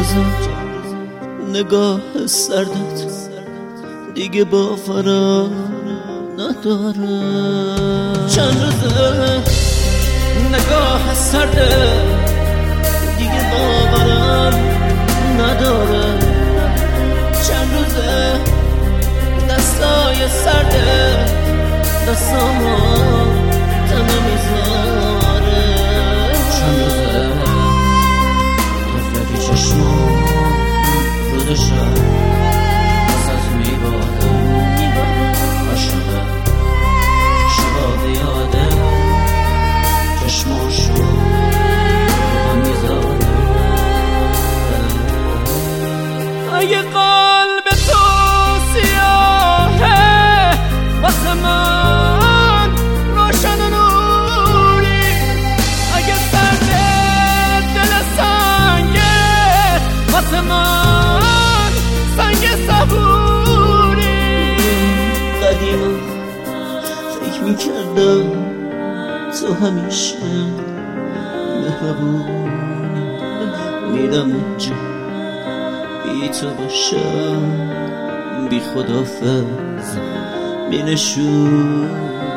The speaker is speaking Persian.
روزا نگاه سردت دیگه باورم نداره. چند روزه نگاه سردت دیگه باورم نداره. چند روزه دستای سردت دستامو تنه میذاره. چند روزه تفلکی چشمام رودشم واسه میبادم عاشقه شباب یاده چشماشو رو میذاره. اگه قلب تو سیاهه واسه من روشن و نوری، اگه سرد دل سنگه واسه من سنگ صبوری. قدیما فکر میکردم تو همیشه مهربونی، میرم اونجا بی تو باشم بی خدافظ می نشونی.